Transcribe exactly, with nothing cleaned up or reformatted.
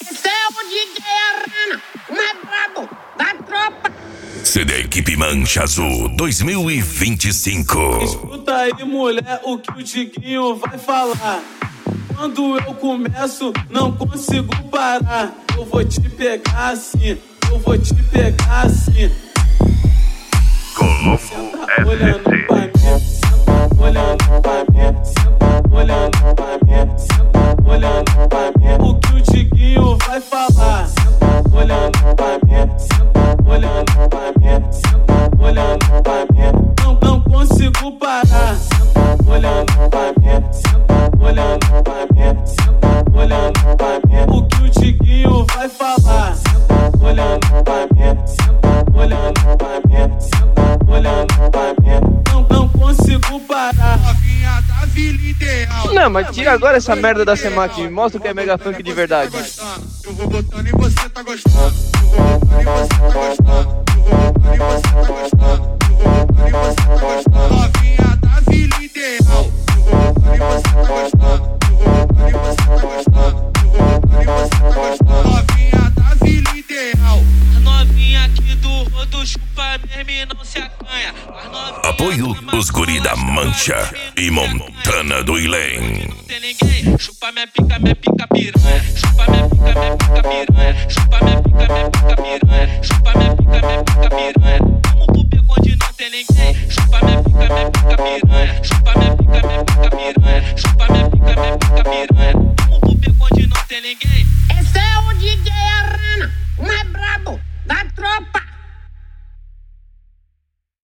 Esse é o D J Arana, o mais brabo da tropa. C D Equipe Mancha Azul dois mil e vinte e cinco. Escuta aí, mulher, o que o Diguinho vai falar. Quando eu começo, não consigo parar. Eu vou te pegar assim, eu vou te pegar assim. Colombo Senta olhando pra mim, senta olhando pra mim, senta olhando pra mim, senta olhando pra mim. O que o Diguinho vai falar? Senta olhando pra mim, senta olhando pra mim, senta olhando pra mim. Não, não consigo parar. Senta olhando pra mim, senta olhando pra mim, senta olhando pra mim. O que o Diguinho vai falar? Senta olhando pra mim, senta olhando pra mim, senta olhando pra mim. Não, não consigo parar. Novinha da Vila Ideal. Não, mas tira agora essa merda da Semac e mostra o que é mega funk de verdade. Eu vou botando e você tá gostando. Eu vou botando e você tá gostando. Eu vou botando e você tá gostando. Eu vou botando e você tá gostando. Novinha da Vila Ideal. Eu vou botando e você tá gostando. Eu vou botando e você tá gostando. Eu vou botando e você tá gostando. Novinha da Vila Ideal. A novinha aqui do rodo chupa mesmo e não se acanha. Apoio dos guri da Mancha e Montana do Ilém. Tem ninguém, chupa minha pica, minha pica piranha. Chupa minha pica, minha pica piranha. Chupa minha pica, minha pica piranha. Chupa minha pica, minha pica piranha. Vamos pro beco onde não tem ninguém. Chupa minha pica, minha pica